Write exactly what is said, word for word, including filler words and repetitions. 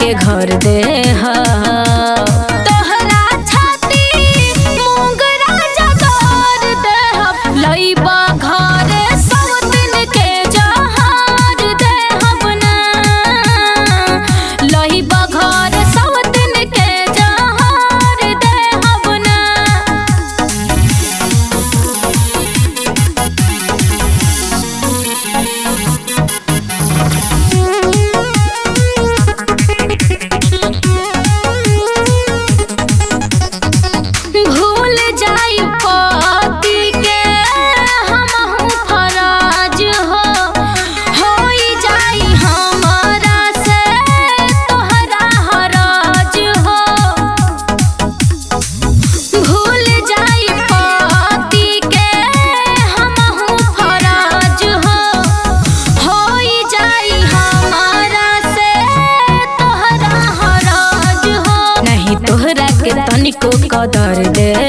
के घर दे हा तोहरा छाती मुंगरा जगर दे हा लइबा घरे सब दिन के जहार दे हबना लइबा घरे सब दिन के जहार दे हबना भूल जाई पति के हमहू फराज हो होई जाई हमरा से तोहरा हराज हो भूल जाई पति के हमहू फराज हो होई जाई हमरा से तोहरा हराज हो नहीं तोहरा के तनिको कदर दे